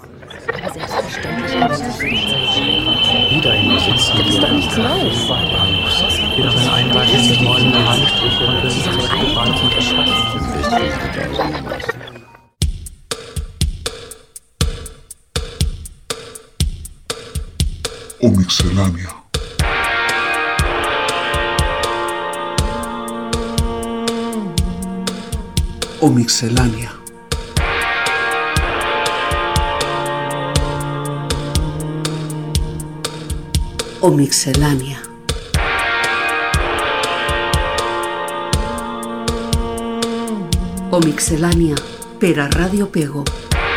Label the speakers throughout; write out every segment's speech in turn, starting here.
Speaker 1: Aber selbstverständlich habe ich das nicht.
Speaker 2: Wieder in der sitzen
Speaker 1: Das ist doch nichts Neues.
Speaker 2: Wieder beim 31. Mal in der Handstriche und das Bahn zum Verschaffen.
Speaker 3: O Mixelania. O Mixelania. O Mixelania. O Mixelania per a Radio Pego.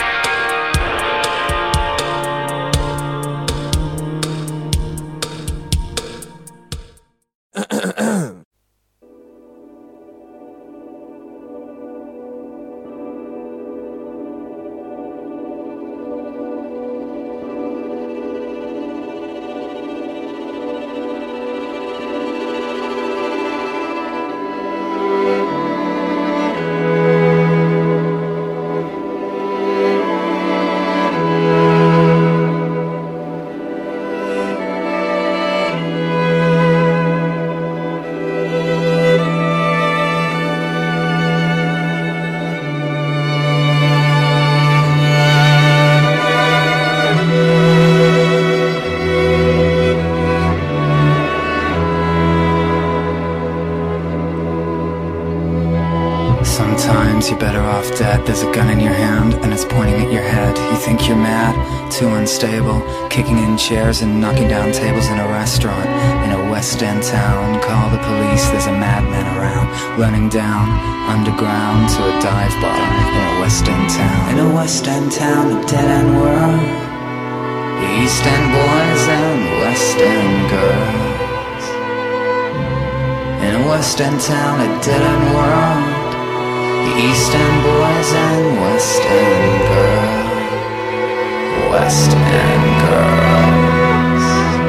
Speaker 4: Sometimes you're better off dead. There's a gun in your hand and it's pointing at your head. You think you're mad, too unstable, kicking in chairs and knocking down tables in a restaurant in a West End town. Call the police, there's a madman around, running down underground to a dive bar in a West End town. In a West End town, a dead end world, the East End boys and West End girls. In a West End town, a dead end world, the East End boys and West End girls. West End girls.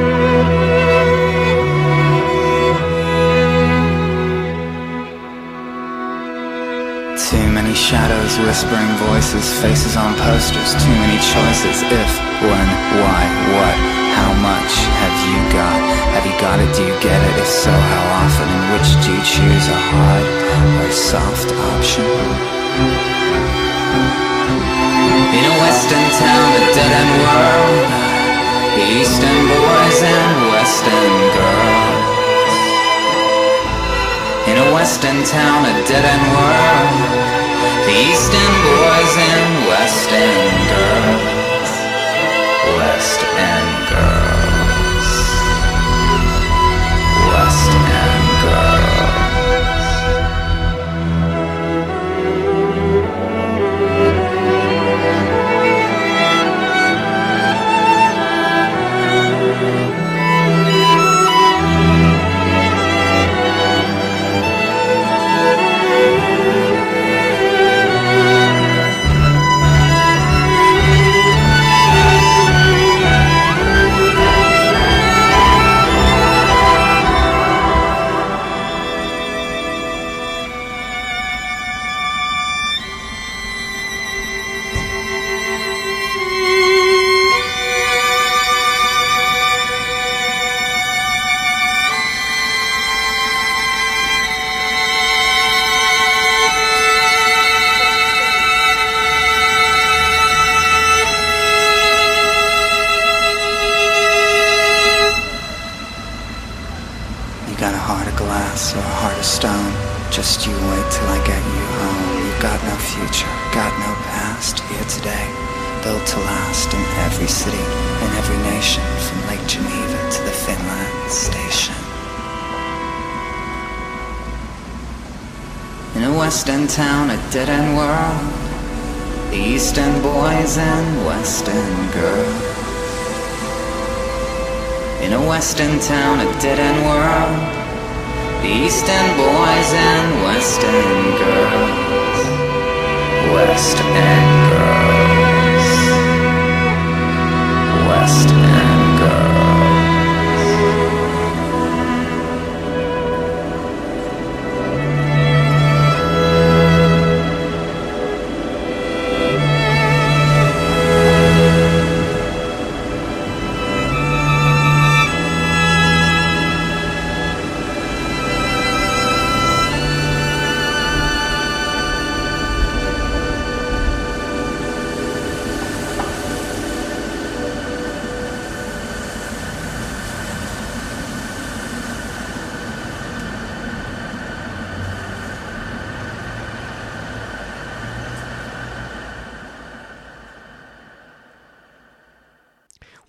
Speaker 4: Too many shadows, whispering voices, faces on posters, too many choices. If, when, why, what, how much have you got? Have you got it? Do you get it? If so, how often? And which do you choose? A hard or a soft option? In a West End town, a dead end world, the East End boys and West End girls. In a West End town, a dead end world, the East End boys and West End girls. West End girls. West End girls. Just you wait till I get you home. You've got no future, got no past. Here today, built to last in every city, in every nation, from Lake Geneva to the Finland station. In a West End town, a dead end world, the East End boys and West End girls. In a West End town, a dead end world, the East End boys and West End girls. West End girls. West End girls.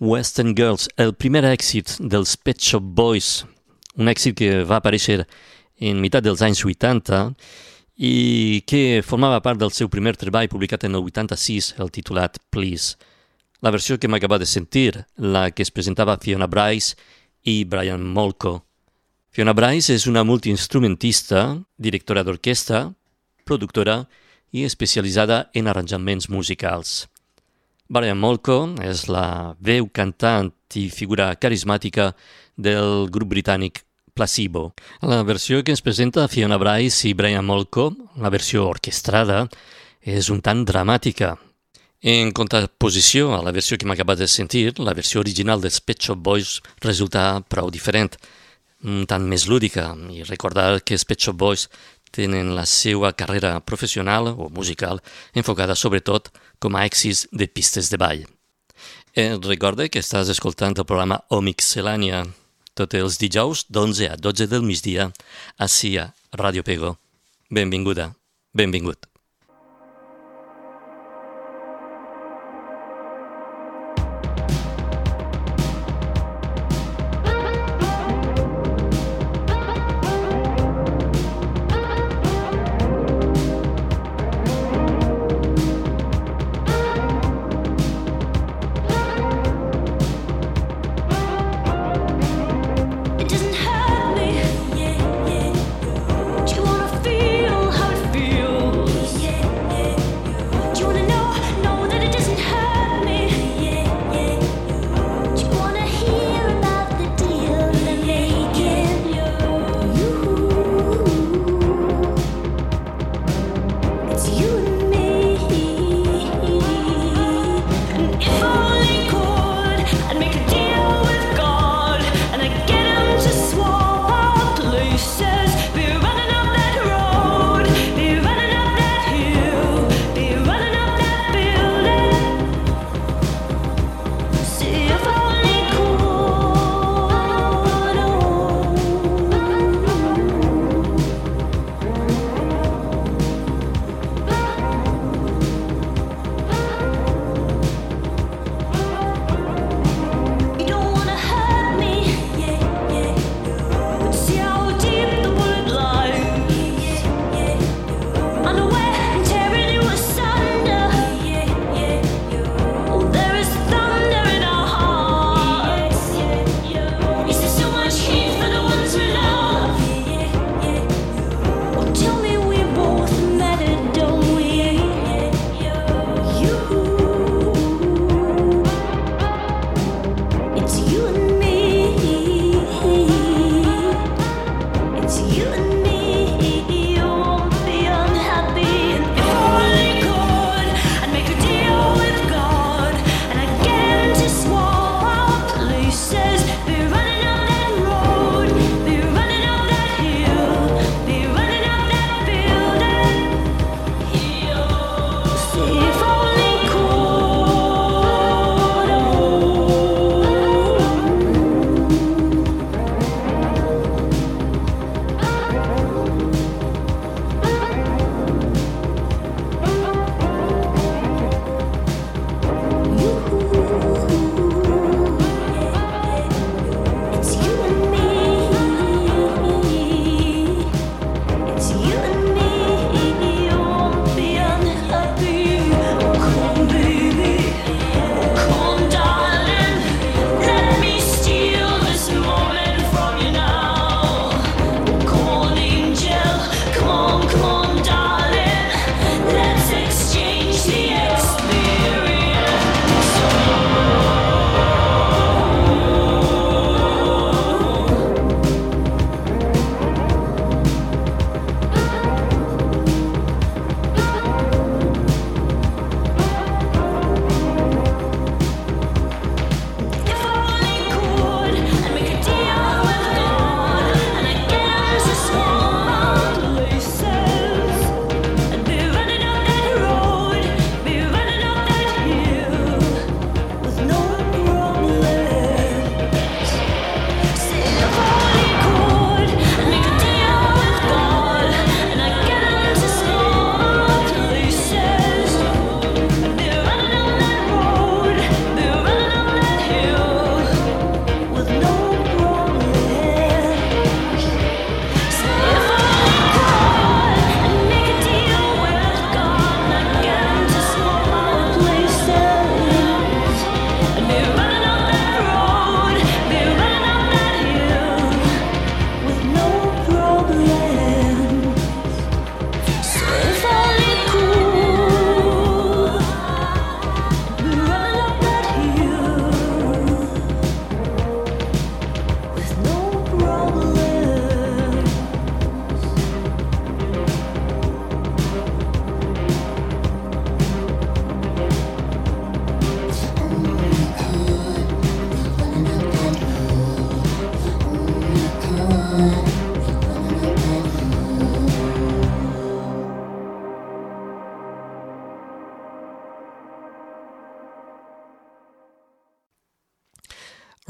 Speaker 5: Western Girls, el primer èxit dels Pet Shop Boys, un èxit que va aparèixer en meitat dels anys 80 i que formava part del seu primer treball publicat en el 86, el titulat Please. La versió que m'acaba de sentir, la que es presentava Fiona Bryce i Brian Molko. Fiona Bryce és una multiinstrumentista, directora d'orquestra, productora i especialitzada en arranjaments musicals. Brian Molko és la veu cantant i figura carismàtica del grup britànic Placebo. La versió que ens presenta Fiona Bryce i Brian Molko, la versió orquestrada, és un tant dramàtica. En contraposició a la versió que m'acaba de sentir, la versió original dels Pet Shop Boys resulta prou diferent, un tant més lúdica, i recordar que els Pet Shop Boys tenen la seva carrera professional o musical enfocada sobretot com a èxits de pistes de ball. Recorda que estàs escoltant el programa Omixelània tots els dijous d'11 a 12 del migdia ací a Ràdio Pego. Benvinguda, benvingut.
Speaker 6: Do you wanna feel how it feels?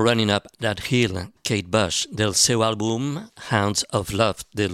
Speaker 5: Running Up That Hill, Kate Bush, del seu àlbum Hounds of Love, del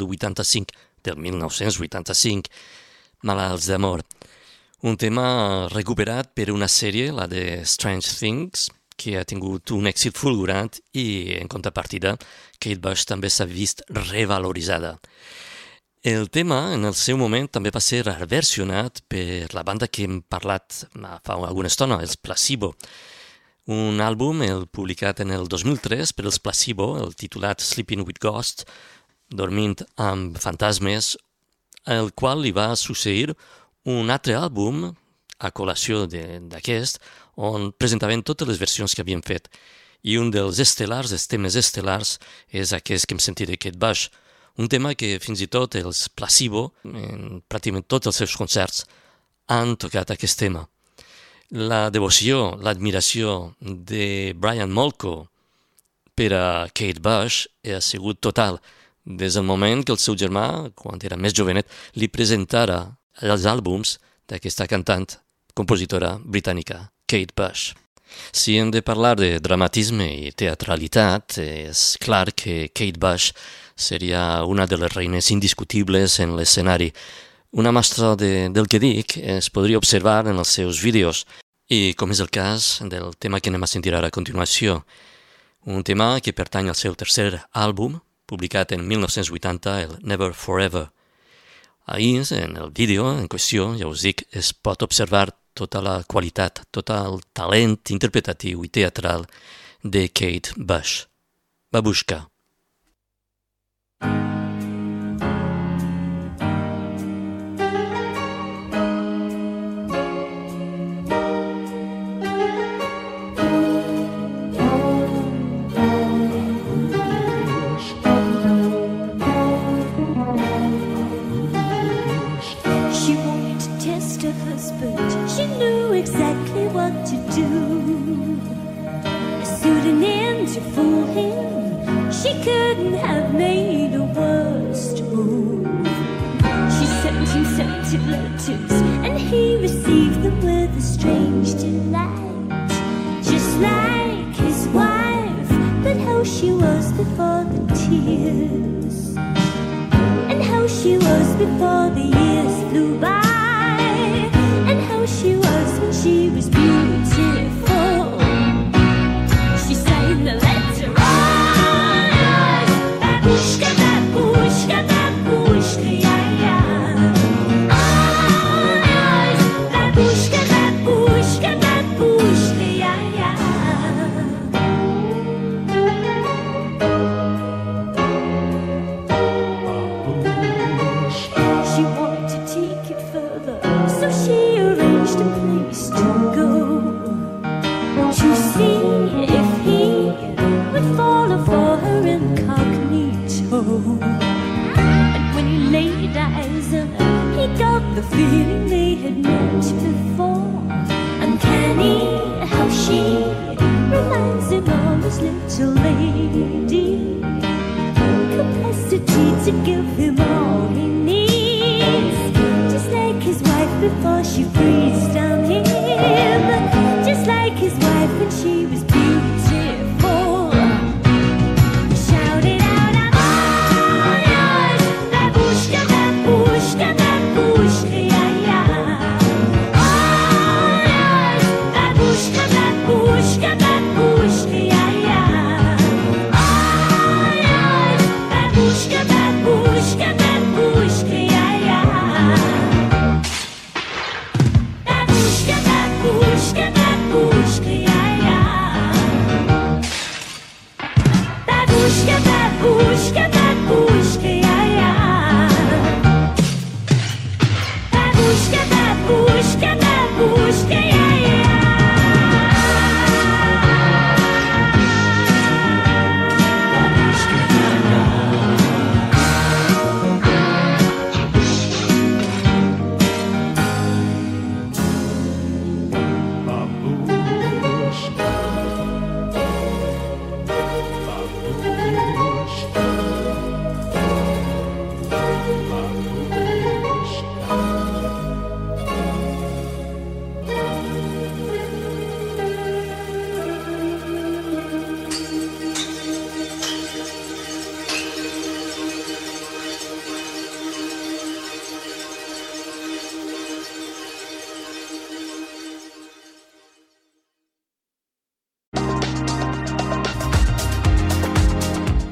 Speaker 5: 1985, Malalts d'amor. Un tema recuperat per una sèrie, la de Strange Things, que ha tingut un èxit fulgurant i, en contrapartida, Kate Bush també s'ha vist revaloritzada. El tema, en el seu moment, també va ser reversionat per la banda que hem parlat fa alguna estona, els Placebo. Un àlbum publicat en el 2003 per els Placebo, el titulat Sleeping with Ghosts, dormint amb fantasmes, el qual li va succeir un altre àlbum, a col·lació d'aquest, on presentaven totes les versions que havien fet. I un dels estel·lars, els temes estel·lars, és aquest que hem sentit de Kate Bush, un tema que fins i tot els Placebo, en pràcticament tots els seus concerts, han tocat aquest tema. La devoció, l'admiració de Brian Molko per a Kate Bush ha sigut total, des del moment que el seu germà, quan era més jovenet, li presentara els àlbums d'aquesta cantant, compositora britànica, Kate Bush. Si hem de parlar de dramatisme i teatralitat, és clar que Kate Bush seria una de les reines indiscutibles en l'escenari. Una mostra del que dic es podria observar en els seus vídeos, i com és el cas del tema que anem a sentir ara a continuació. Un tema que pertany al seu tercer àlbum, publicat en 1980, el Never Forever. Ahir, en el vídeo en qüestió, ja us dic, es pot observar tota la qualitat, tot el talent interpretatiu i teatral de Kate Bush. Babushka.
Speaker 6: She couldn't have made a worse move. She sent him scented letters, and he received them with a strange delight. Just like his wife, but how she was before the tears, and how she was before the years flew by, and how she was when she was beautiful. She signed the letter. Babushka, babushka, babushka, yeah, yeah. Oh, yes. Babushka, babushka, babushka, yeah, yeah. She wanted to take it further, so she arranged a place to go, to see if he would follow for her incognito. And when he laid eyes on her, he got the feeling they had met before. Uncanny how she reminds him of his little lady, capacity to give him all he needs, just like his wife before she freezed down him, just like his wife when she was beautiful. He shouted out, I'm all yours, babushka, babushka, babushka, yeah, yeah. All yours, babushka, babushka, babushka, yeah, yeah. All yours, babushka, babushka,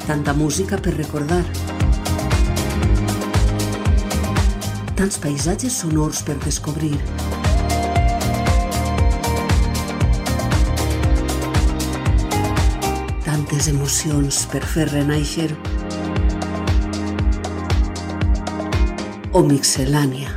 Speaker 3: Tanta música per recordar. Tants paisatges sonors per descobrir. Tantes emocions per fer renaixer. O Mixelània.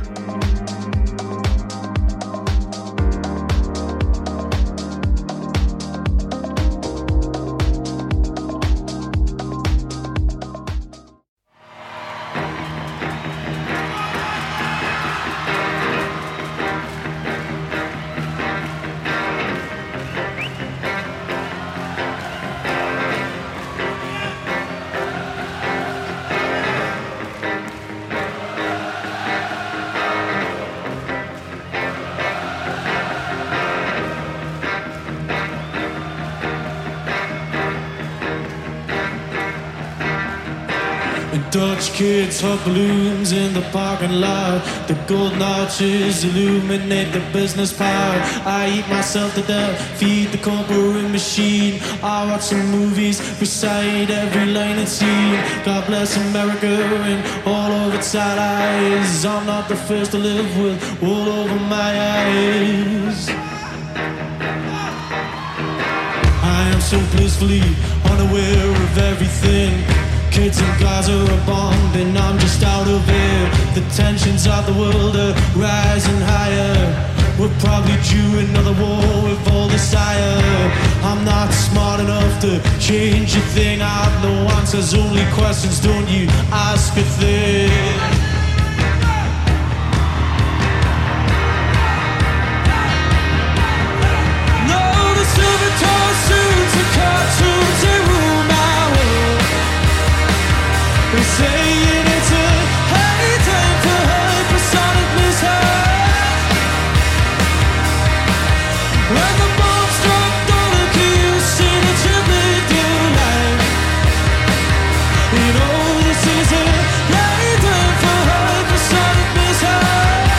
Speaker 7: Dutch kids hug balloons in the parking lot. The golden arches illuminate the business part. I eat myself to death, feed the corporate machine. I watch some movies, recite every line and scene. God bless America and all of its allies. I'm not the first to live with wool over my eyes. I am so blissfully unaware of everything. Kids and guys are a bond and I'm just out of it. The tensions of the world are rising higher. We're probably due another war with all desire. I'm not smart enough to change a thing. I have no answers, only questions. Don't you ask a thing. No, the silver tall suits and cartoons, they rule my world. They're saying it's a high time for hypersonic mishap. When the bombs dropped on a key, you see the triplet light. You know this is a high time for hypersonic mishap.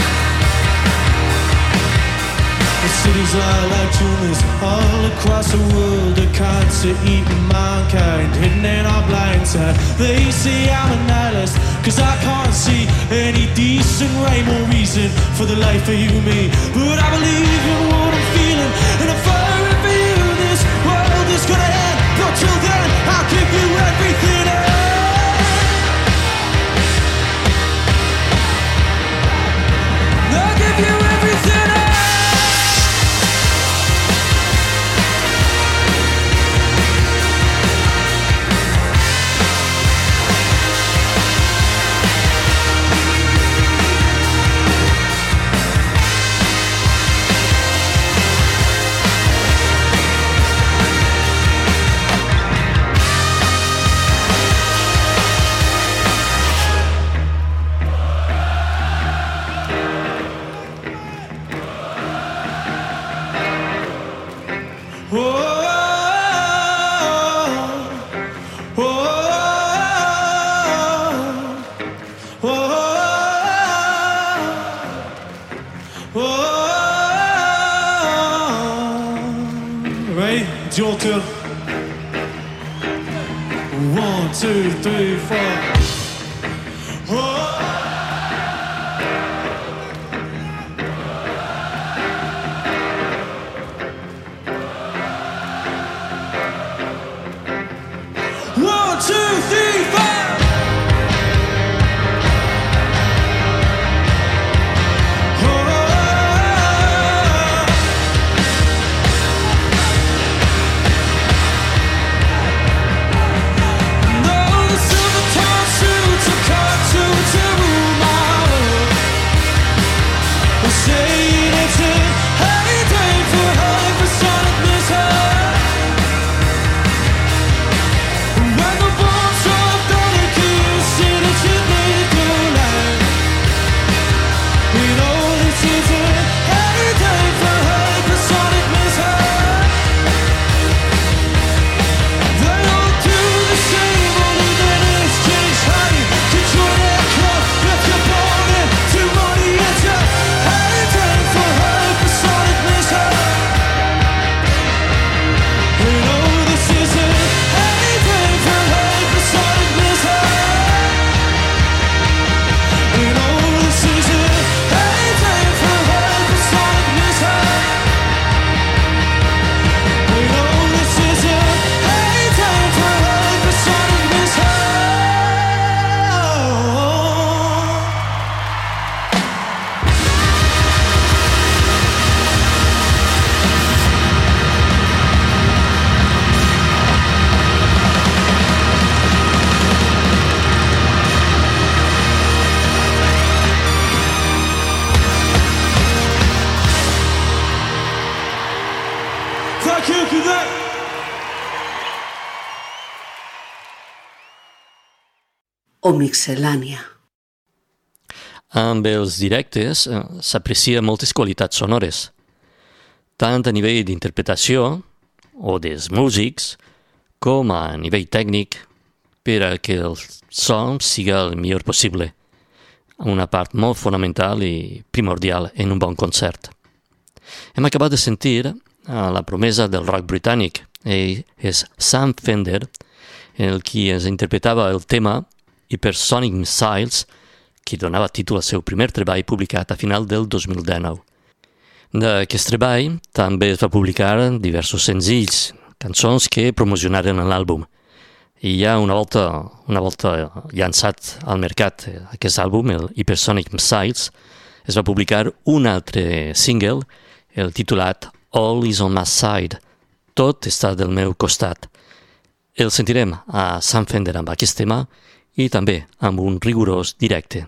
Speaker 7: The cities are like tumors all across the world. A cancer-eating mankind hidden in our blind side. They say I'm a nihilist, cause I can't see any decent rhyme or reason for the life of you and me. But I believe in what I'm feeling, and if I for you, this world is gonna end. But till then, I'll give you everything else. I'll give you everything else. Ready? It's your turn. 1, 2, 3, 4. Oh. Silver tongue Thank you, good night.
Speaker 3: O Mixelània.
Speaker 5: Amb els directes s'aprecia moltes qualitats sonores, tant a nivell d'interpretació o dels músics, com a nivell tècnic, per a que el son siga el millor possible, una part molt fonamental i primordial en un bon concert. Hem acabat de sentir la promesa del rock britànic, és Sam Fender, el qui ens interpretava el tema Hypersonic Missiles, que donava títol al seu primer treball publicat a final del 2019. D'aquest treball també es va publicar diversos senzills, cançons que promocionaren l'àlbum. I ja una volta llançat al mercat aquest àlbum, el Hypersonic Missiles, es va publicar un altre single, el titulat All is on my side, tot està del meu costat. El sentirem a Sam Fender amb aquest tema i també amb un rigorós directe.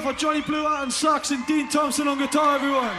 Speaker 7: for Johnny Blue on sax and Dean Thompson on guitar, everyone.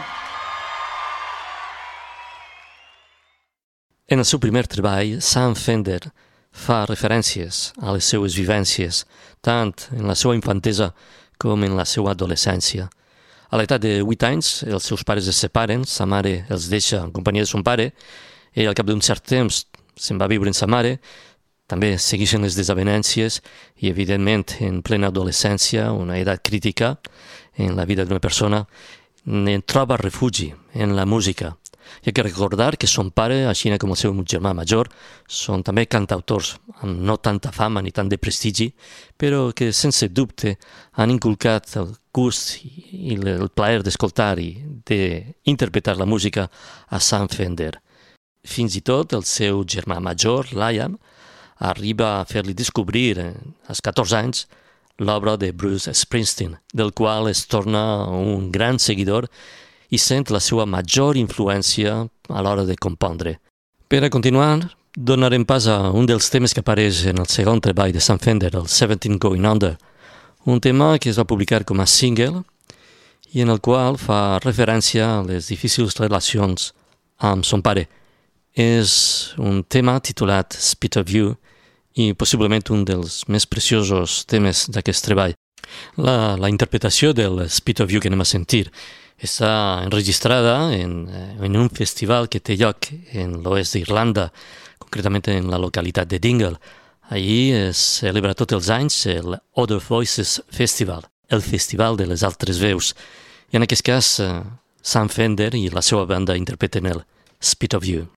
Speaker 5: En el seu primer treball, Sam Fender fa referències a les seues vivències, tant en la seva infantesa com en la seva adolescència. A l'edat de 8 anys, els seus pares es separen, sa mare els deixa en companyia de son pare, i al cap d'un cert temps se'n va viure amb sa mare, també segueixen les desavenències i, evidentment, en plena adolescència, una edat crítica en la vida d'una persona, en troba refugi en la música. Hi ha que recordar que son pare, així com el seu germà major, són també cantautors amb no tanta fama ni tant de prestigi, però que, sense dubte, han inculcat el gust i el plaer d'escoltar i d'interpretar la música a Sam Fender. Fins i tot el seu germà major, Liam, arriba a fer-li descobrir, als 14 anys, l'obra de Bruce Springsteen, del qual es torna un gran seguidor i sent la seva major influència a l'hora de compondre. Per a continuar, donarem pas a un dels temes que apareix en el segon treball de Sam Fender, el 17 Going Under, un tema que es va publicar com a single i en el qual fa referència a les difícils relacions amb son pare. És un tema titulat Spit of You i possiblement un dels més preciosos temes d'aquest treball. La interpretació del Spit of You que anem a sentir està enregistrada en un festival que té lloc en l'oest d'Irlanda, concretament en la localitat de Dingle. Allí es celebra tots els anys el Other Voices Festival, el festival de les altres veus. I en aquest cas, Sam Fender i la seva banda interpreten el Spit of You.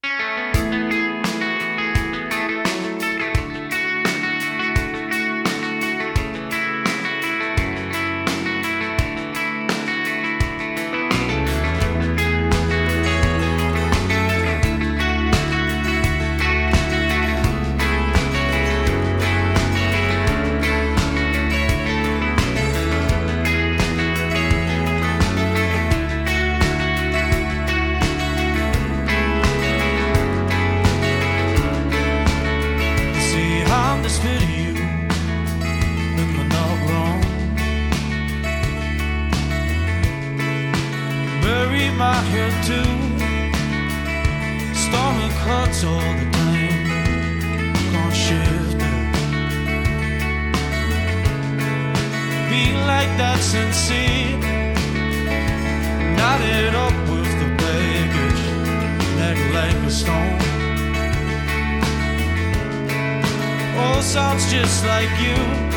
Speaker 7: Sounds just like you,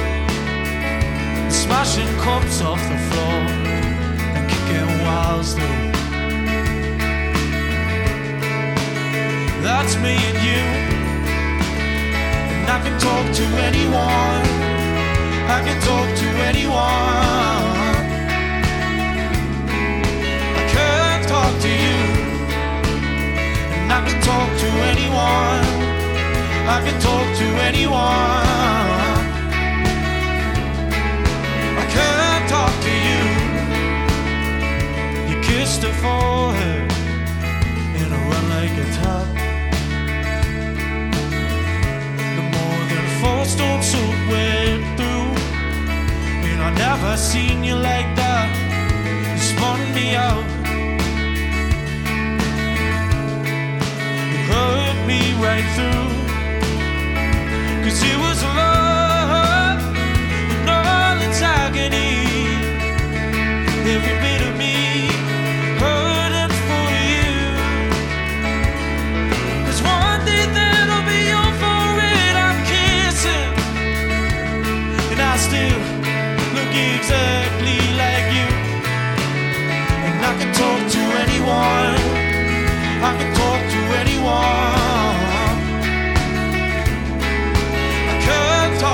Speaker 7: smashing cups off the floor and kicking walls through. That's me and you, and I can talk to anyone, I can talk to anyone. I can talk to you, and I can talk to anyone, I can talk to anyone. I can't talk to you. You kissed her forehead in a run like a top. The more than 4 stone soup went through, and I never seen you like that. You spun me out. You hurt me right through. 'Cause it was love and all its agony, every bit of me hurting for you. 'Cause one day that'll be your for it, I'm kissing, and I still look exactly like you. And I can talk to anyone, I can talk to anyone.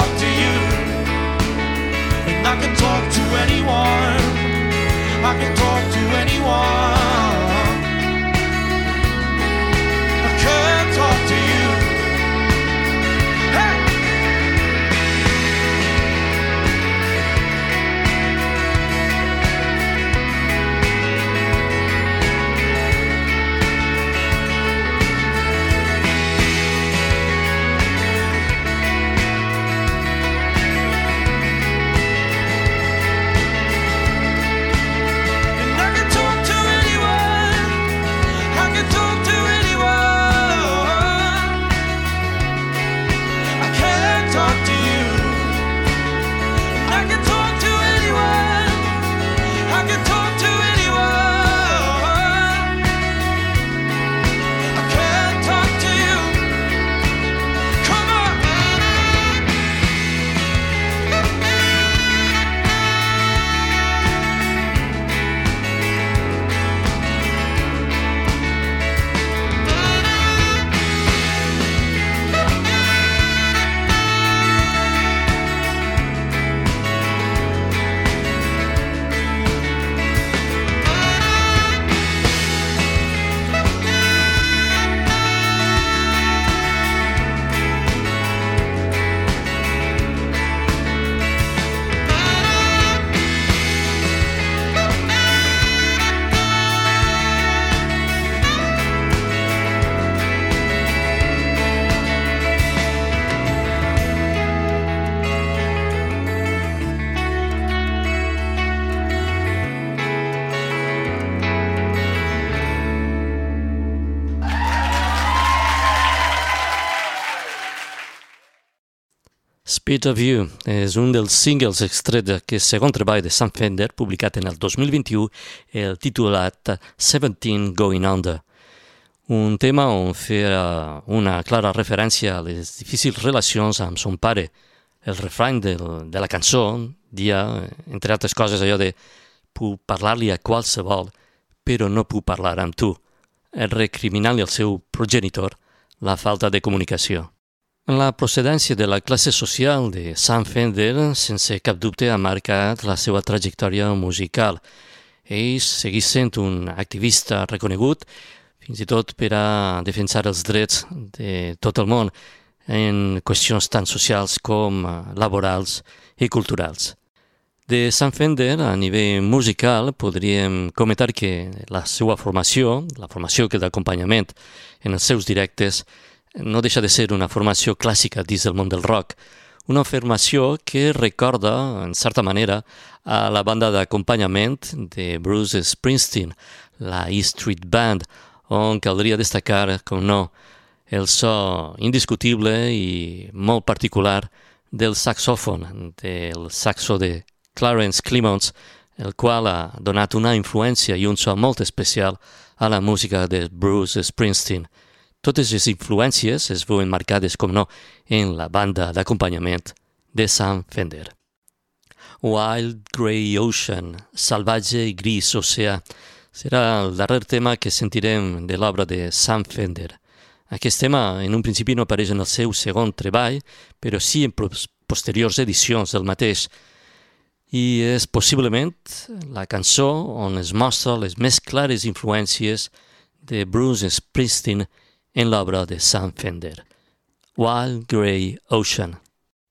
Speaker 5: Speed of You és un dels singles extret d'aquest segon treball de Sam Fender, publicat en el 2021, el titulat 17 Going Under. Un tema on feia una clara referència a les difícils relacions amb son pare. El refrany de la cançó dia, entre altres coses, allò de puc parlar-li a qualsevol, però no puc parlar amb tu, recriminant-li al seu progenitor la falta de comunicació. La procedència de la classe social de Sam Fender, sense cap dubte, ha marcat la seva trajectòria musical. Ell segueix sent un activista reconegut, fins i tot per a defensar els drets de tot el món en qüestions tant socials com laborals i culturals. De Sam Fender, a nivell musical, podríem comentar que la seva formació, la formació que d'acompanyament en els seus directes, no deixa de ser una formació clàssica dins del món del rock, una formació que recorda, en certa manera, a la banda d'acompanyament de Bruce Springsteen, la E Street Band, on caldria destacar, com no, el so indiscutible i molt particular del saxòfon, del saxo de Clarence Clemons, el qual ha donat una influència i un so molt especial a la música de Bruce Springsteen. Totes les influències es veuen marcades, com no, en la banda d'acompanyament de Sam Fender. Wild Grey Ocean, salvatge i gris oceà, serà el darrer tema que sentirem de l'obra de Sam Fender. Aquest tema en un principi no apareix en el seu segon treball, però sí en posteriors edicions del mateix, i és possiblement la cançó on es mostra les més clares influències de Bruce Springsteen en l'obra de Sam Fender. Wild Grey Ocean.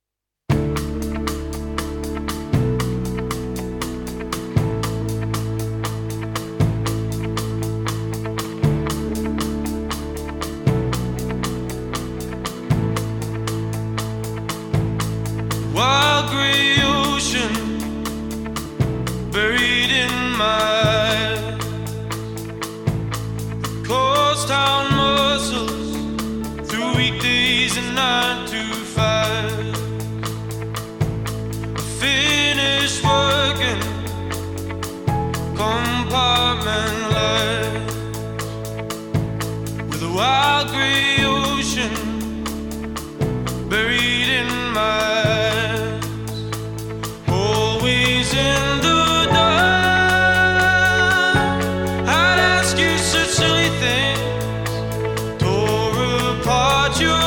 Speaker 7: Wild grey ocean buried in my coast town muscles through weekdays and 9 to 5. I finished working compartment life with a wild grey ocean buried in my always in the dark. I'd ask you such silly things, tore apart your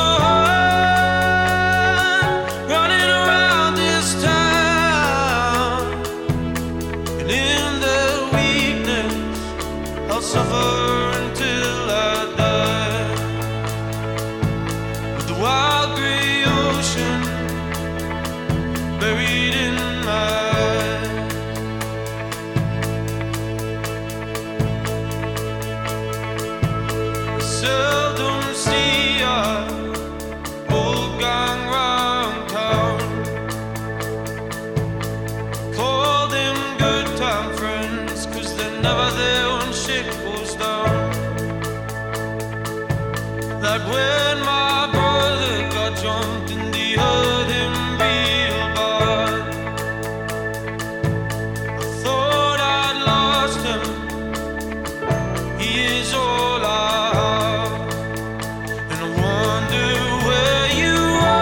Speaker 7: heart, running around this town, and in that weakness I'll suffer until I die. With the wild grey ocean buried in my seldom see our old gang round town. Call them good time friends, 'cause they're never there when shit goes down. Like when my brother got jumped and they hurt him real bad. I thought I'd lost him, he is all I have, and I wonder where you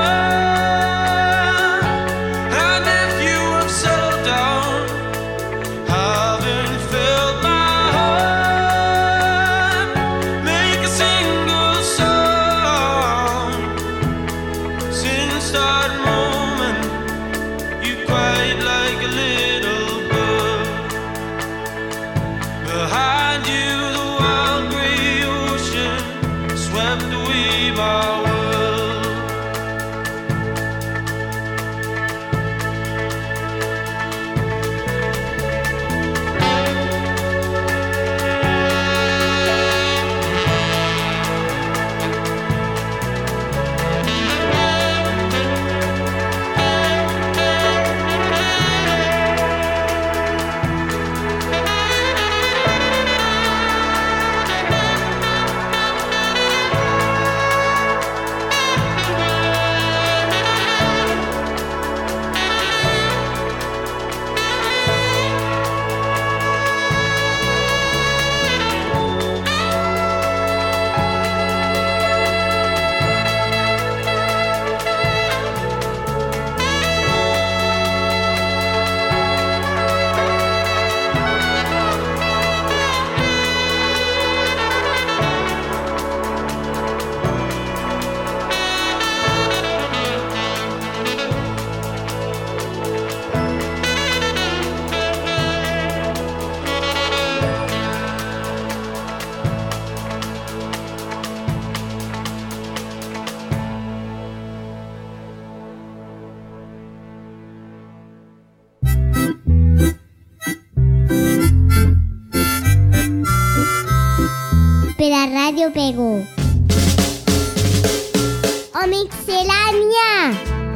Speaker 7: are, and if you have settled down. Haven't felt my heart make a single sound since that moment. You cried like a little bird. Behind you the wild grey
Speaker 8: Radio Pego. ¡O Mixelania!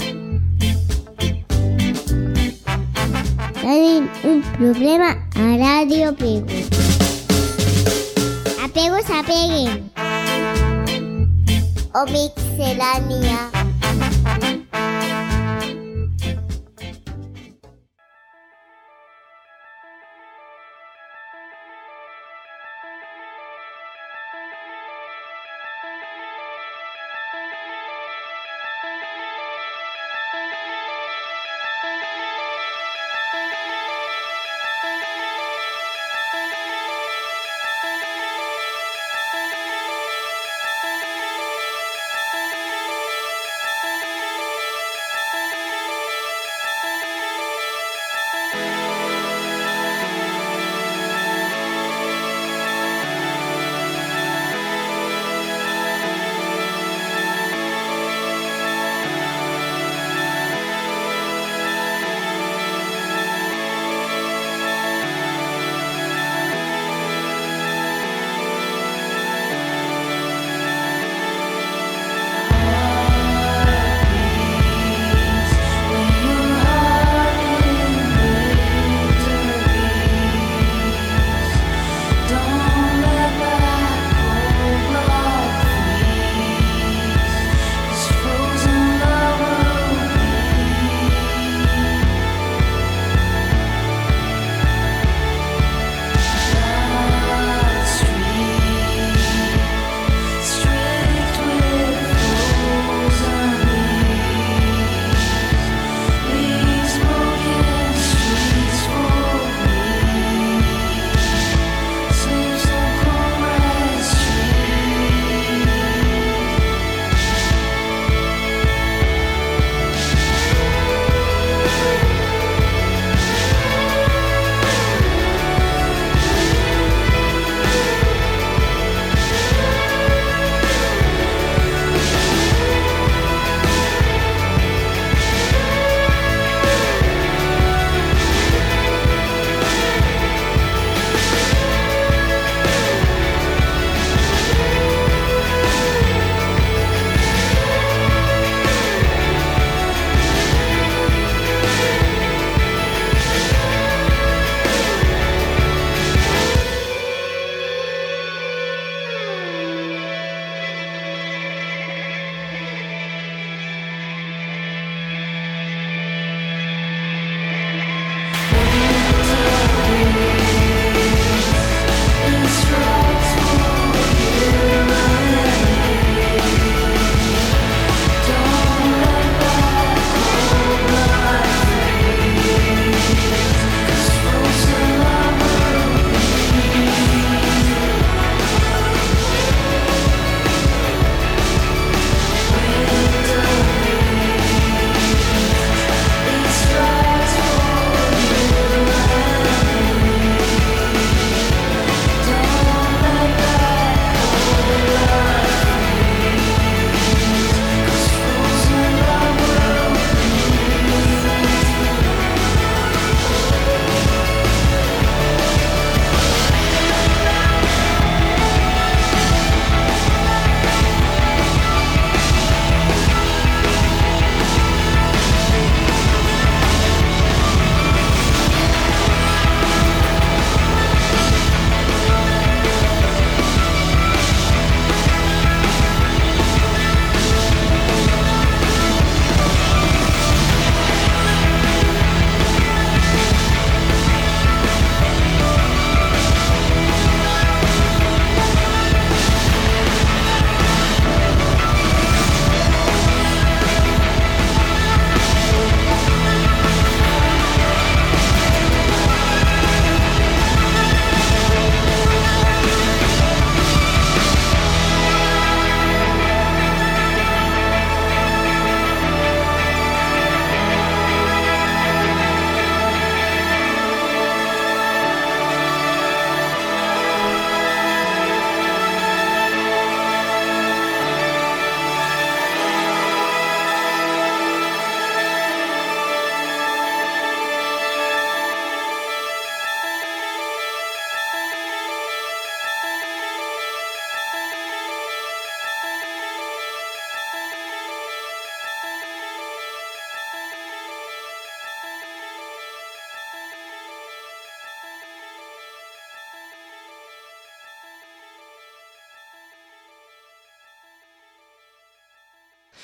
Speaker 8: Hay un problema a Radio Pego. Apegos apeguen. ¡O Mixelania!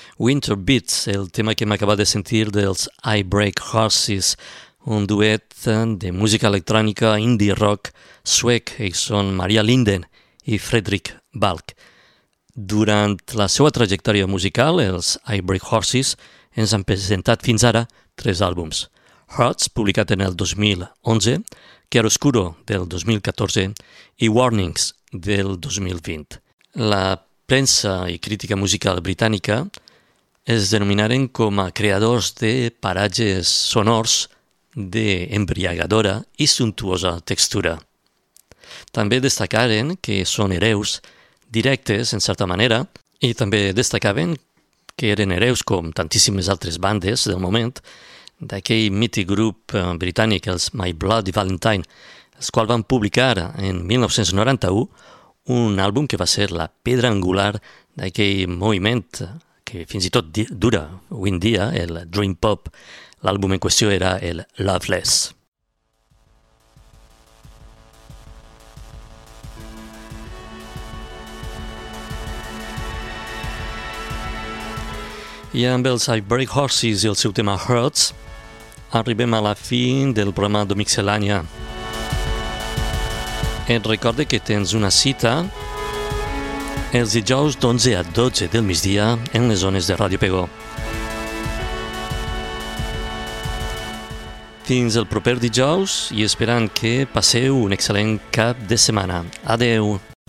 Speaker 5: Winter Beats, el tema que m'acaba de sentir dels I Break Horses, un duet de música electrònica indie rock suec. Ells són Maria Linden i Fredrik Balk. Durant la seva trajectòria musical, els I Break Horses ens han presentat fins ara 3 àlbums. Hearts, publicat en el 2011, Chiaroscuro del 2014 i Warnings del 2020. La premsa i crítica musical britànica es denominaren com a creadors de paratges sonors d'embriagadora i suntuosa textura. També destacaren que són hereus directes, en certa manera, i també destacaven que eren hereus, com tantíssimes altres bandes del moment, d'aquell mític grup britànic, els My Bloody Valentine, els quals van publicar en 1991 un àlbum que va ser la pedra angular d'aquell moviment que fins i tot dura avui en dia, el Dream Pop. L'àlbum en qüestió era el Loveless. I amb els I Break Horses i el seu tema Hurts, arribem a la fi del programa d'Omixelània. Et recorde que tens una cita els dijous d'11 a 12 del migdia en les zones de Ràdio Pego. Fins el proper dijous i esperant que passeu un excel·lent cap de setmana. Adeu!